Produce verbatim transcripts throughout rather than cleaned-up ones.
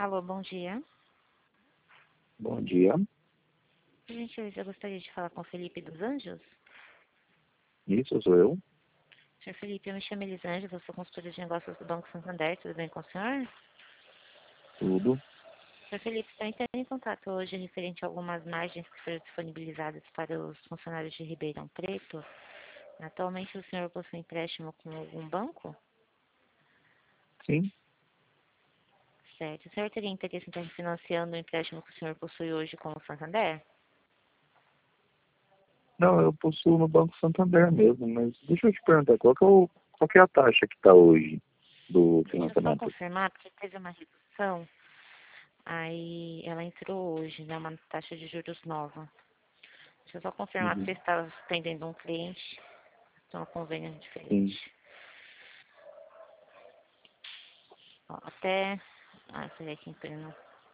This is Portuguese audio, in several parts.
Alô, bom dia. Bom dia. Por gentileza, eu gostaria de falar com o Felipe dos Anjos. Isso sou eu. Senhor Felipe, eu me chamo Elisângela, eu sou consultora de negócios do Banco Santander, tudo bem com o senhor? Tudo. Senhor Felipe, está entrando em contato hoje referente a algumas margens que foram disponibilizadas para os funcionários de Ribeirão Preto. Atualmente o senhor possui empréstimo com algum banco? Sim. Certo. O senhor teria interesse em estar refinanciando o empréstimo que o senhor possui hoje com o Santander? Não, eu possuo no Banco Santander mesmo, mas deixa eu te perguntar, qual que é, o, qual que é a taxa que está hoje do Deixa eu só financiamento? confirmar, porque teve uma redução, aí ela entrou hoje, né, uma taxa de juros nova. Deixa eu só confirmar se Uhum. você está atendendo um cliente, então um convênio Sim. diferente. Ó, até... Ah, peraí que entrando.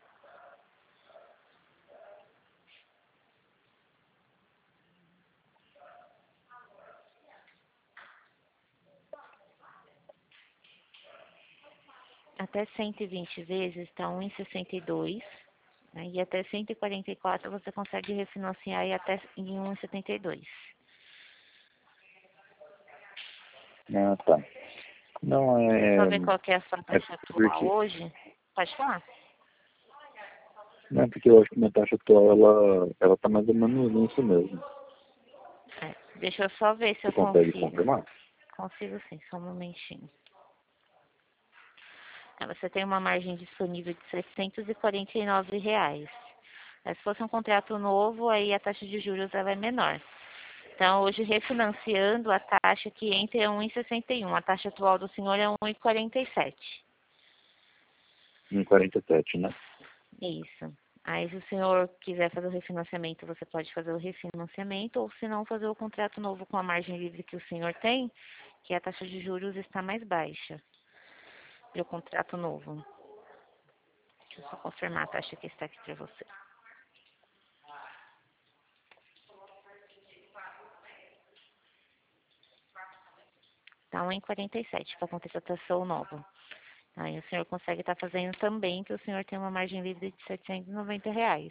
Até cento e vinte vezes está um vírgula sessenta e dois, né, e até cento e quarenta e quatro você consegue refinanciar e até em um vírgula setenta e dois. Ah, tá. Não, Deixa eu só é... ver qual que é a sua É taxa atual porque... hoje. Pode falar? Não, é porque eu acho que minha taxa atual, ela, ela tá mais ou menos nisso mesmo. É, deixa eu só ver se Você eu consegue consigo. confirmar? Consigo sim, só um momentinho. É, você tem uma margem disponível de seiscentos e quarenta e nove reais. É, se fosse um contrato novo, aí a taxa de juros ela é menor. Então, hoje, refinanciando, a taxa que entra é um vírgula sessenta e um. A taxa atual do senhor é um vírgula quarenta e sete. um vírgula quarenta e sete, né? Isso. Aí, se o senhor quiser fazer o refinanciamento, você pode fazer o refinanciamento, ou se não, fazer o contrato novo com a margem livre que o senhor tem, que a taxa de juros está mais baixa. E o contrato novo. Deixa eu só confirmar a taxa que está aqui para você. Está um vírgula quarenta e sete para contratação nova. Aí o senhor consegue estar fazendo também, que o senhor tem uma margem livre de setecentos e noventa reais.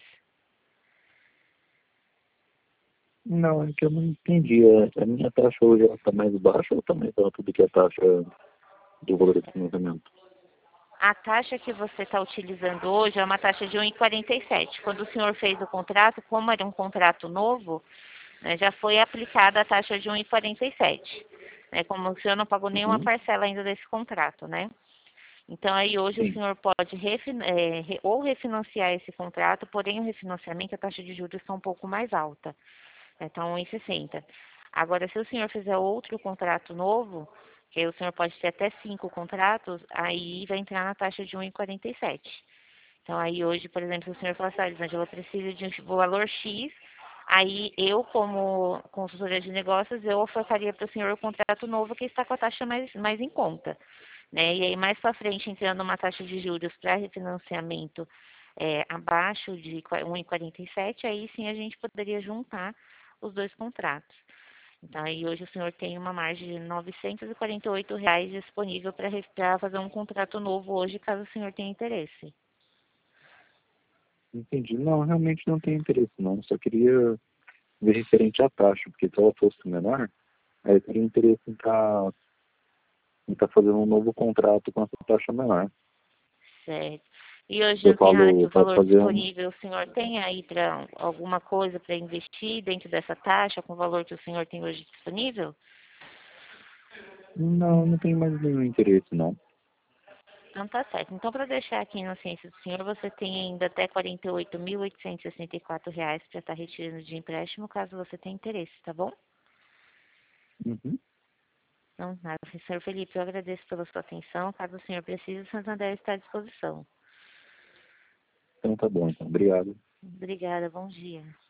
Não, é que eu não entendi. A, a minha taxa hoje, ela tá mais baixa ou também tá tudo que a taxa do valor do financiamento? A taxa que você está utilizando hoje é uma taxa de um vírgula quarenta e sete. Quando o senhor fez o contrato, como era um contrato novo, né, já foi aplicada a taxa de um vírgula quarenta e sete. Né, como o senhor não pagou nenhuma Uhum. parcela ainda desse contrato, né? Então, aí hoje o Sim. senhor pode refin é, re ou refinanciar esse contrato, porém o refinanciamento, a taxa de juros está um pouco mais alta. Então, um vírgula sessenta. Agora, se o senhor fizer outro contrato novo, que aí o senhor pode ter até cinco contratos, aí vai entrar na taxa de um vírgula quarenta e sete. Então, aí hoje, por exemplo, se o senhor falar assim, Elisângela, eu preciso de um valor X, aí eu, como consultora de negócios, eu ofertaria para o senhor o contrato novo que está com a taxa mais, mais em conta. Né? E aí, mais para frente, entrando uma taxa de juros para refinanciamento é, abaixo de um vírgula quarenta e sete, aí sim a gente poderia juntar os dois contratos. Então, aí hoje o senhor tem uma margem de novecentos e quarenta e oito reais disponível para fazer um contrato novo hoje, caso o senhor tenha interesse. Entendi. Não, realmente não tenho interesse, não. Só queria ver referente à taxa, porque se ela fosse menor, aí eu teria interesse em estar em tá fazendo um novo contrato com essa taxa menor. Certo. E hoje Eu não tem nada de falo para valor fazer um... disponível. O senhor tem aí para alguma coisa para investir dentro dessa taxa com o valor que o senhor tem hoje disponível? Não, não tenho mais nenhum interesse, não. Então tá certo. Então, para deixar aqui na ciência do senhor, você tem ainda até quarenta e oito mil oitocentos e sessenta e quatro reais para estar retirando de empréstimo, caso você tenha interesse, tá bom? Uhum. Então, nada, senhor Felipe, eu agradeço pela sua atenção. Caso o senhor precise, o Santander está à disposição. Então tá bom, então. Obrigado. Obrigada, bom dia.